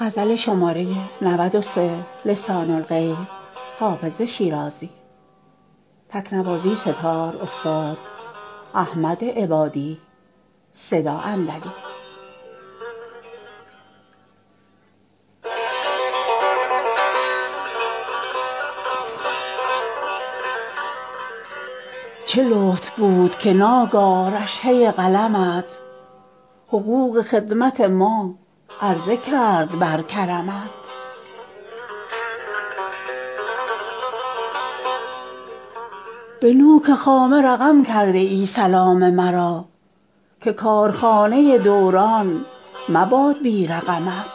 چه لطف بود که ناگاه رشحه قلمت حقوق خدمت ما عرضه کرد بر کرمت. به نوک خامه رقم کرده ای سلام مرا که کارخانه دوران مباد بی رقمت.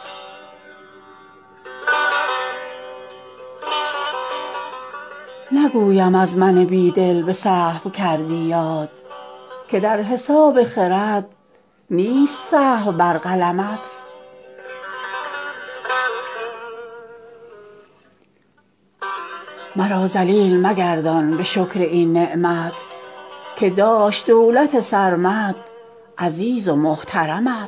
نگویم از من بیدل به سهو کردی یاد که در حساب خرد نیست سهو بر قلمت. مرا ذلیل مگردان به شکر این نعمت که داشت دولت سرمد عزیز و محترمت.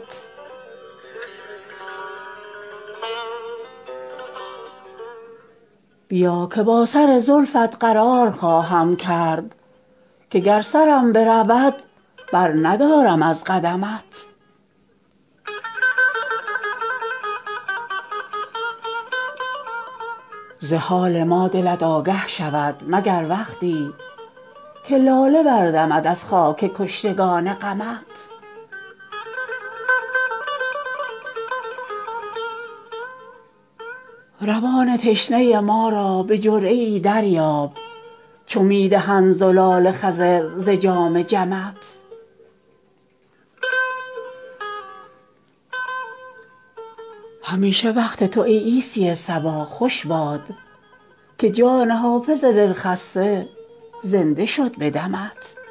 بیا که با سر زلفت قرار خواهم کرد که گر سرم برود بر ندارم از قدمت. ز حال ما دلت آگه شود مگر وقتی که لاله بردمد از خاک کشتگان غمت. روان تشنه ما را به جرعه ای دریاب چو می دهند زلال خضر ز جام جمت. همیشه وقت تو ای عیسی صبا خوش باد که جان حافظ دلخسته زنده شد به دمت.